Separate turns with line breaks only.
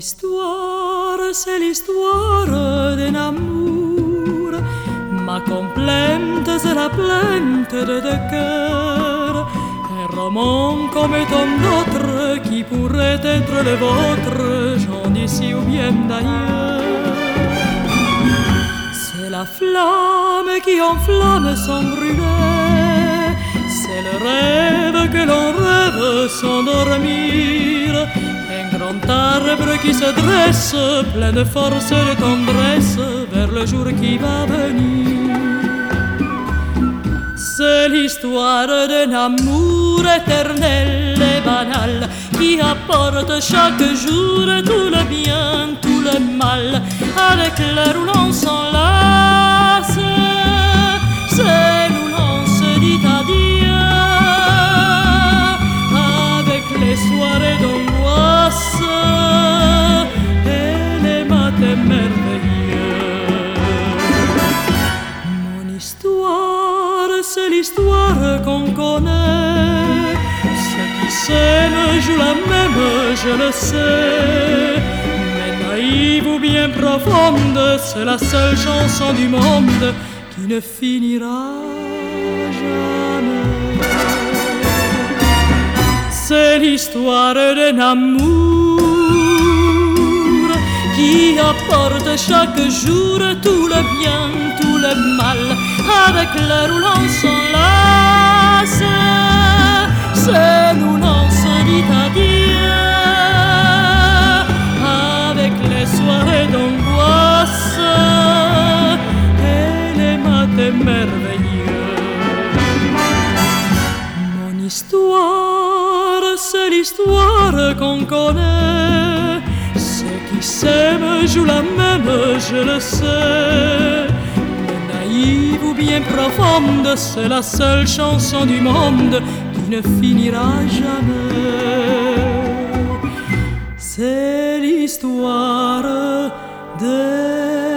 histoire, c'est l'histoire d'un amour. Ma complainte, c'est la plainte de deux cœurs. Un roman comme tant d'autres qui pourrait être le vôtre, j'en d'ici ou bien d'ailleurs. C'est la flamme qui enflamme sans brûler. C'est le rêve que l'on rêve sans dormir. Un grand arbre qui se dresse, plein de force et de tendresse, vers le jour qui va venir. C'est l'histoire d'un amour éternel et banal qui apporte chaque jour tout le bien, tout le mal, avec l'heure où l'on s'enlace. C'est où l'on se dit adieu, avec les soirées d'angoisse et les matins merveilleux. Mon histoire, c'est l'histoire qu'on connaît. Ceux qui s'aiment jouent la même, je le sais. Mais naïve ou bien profonde, c'est la seule chanson du monde qui ne finira jamais. C'est l'histoire d'un amour qui apporte chaque jour tout le bien, tout le mal, avec l'heure où l'on s'enlace. C'est où l'on se dit adieu, avec les soirées d'angoisse et les matins merveilleux. Mon histoire, c'est l'histoire qu'on connaît. Ceux qui s'aiment jouent la même, je le sais. Mais naïve ou bien profonde, c'est la seule chanson du monde qui ne finira jamais. C'est l'histoire de